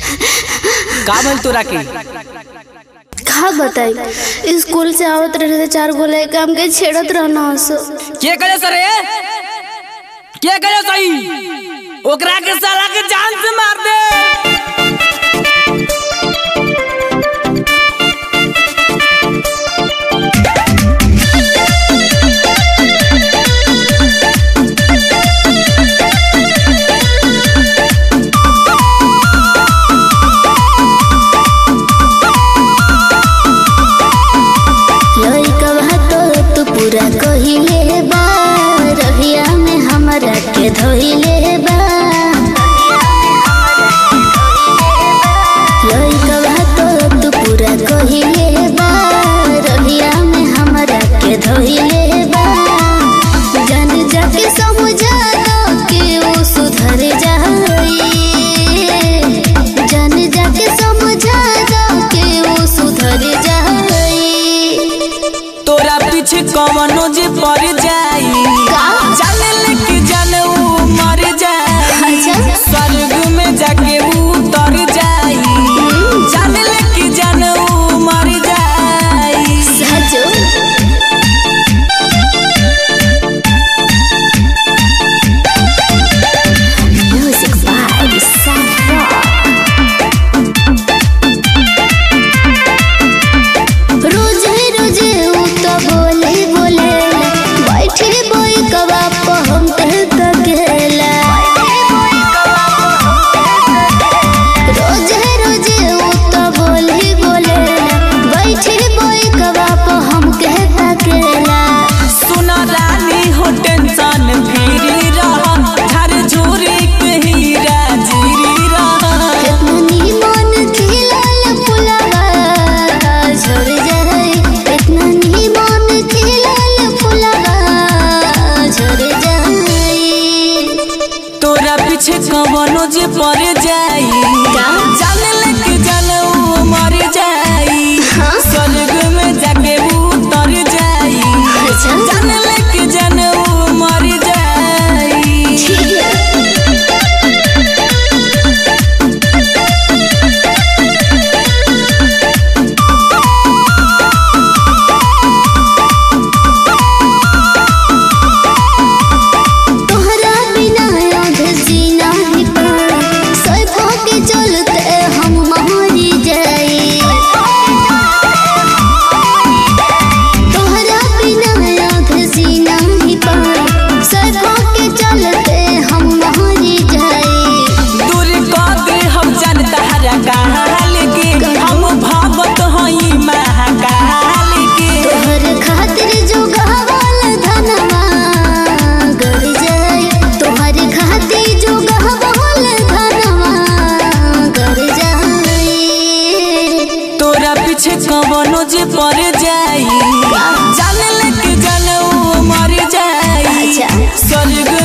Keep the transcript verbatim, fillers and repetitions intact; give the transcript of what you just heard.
का भइल तोरा के? का बताई, स्कूल से आवत रहे चार गो लड़का हमके छेड़त रहना हस। के करे सरे? के करे सही? ओकरा के साला के जान से मार दे। पूरा कहिले बा रहिया में हमरा के धइले बा, लइकवा तो तू पूरा कहिले बा रहिया में हमरा के धइले बा। जान जाके समझा दो कि वो सुधर जाई, जान जाके समझा दो कि वो सुधर जाई। तोरा पीछे कवनो जे पड़ जाई, जाने लेके जाने ऊ मर जाई। स्वर्ग में जाके ऊ उतर जाई, जाने लेके जाने ऊ मर जाई। सचो म्यूजिक बाय साफा। रोजे रोजे ऊ तो बोले बोले बैठे बोई कबा हम तकेला। रोजे रोजे ऊ तो बोले बोले बैठे बोई कबा हम तकेला। सुना रानी हो टेंशन फ्री रहा, घर झूरी कहीं राजीरी रहा। इतनी मन खिलाल फुलावा झड़ जाए, इतनी मन खिलाल फुलावा झड़ जाए। तोरा पीछे कवनो जे पड़ जाई, जाने लेके जाने ऊ मर जाई। स्वर्ग में जाके ऊ उतर जाई, जाने लेके जाने ऊ मर जाई। तोहरा बिना याद जीना ही पाए, सैफो के चलते हम मरी जाई। तोहरा बिना याद जीना ही पाए, सैफो के चलते हम मरी जाई। दूर कर दे हम जानता हरा काल के, हम भागत हई महाकाल के। तोहर खातिर जो गहवाल धनवा गर जाए, तोहर खातिर जो गहवाल धनवा गर जाए। तोरा पीछे कवनो जे पड़ जाई, जाने लेके जाने ऊ मर जाई। स्वर्ग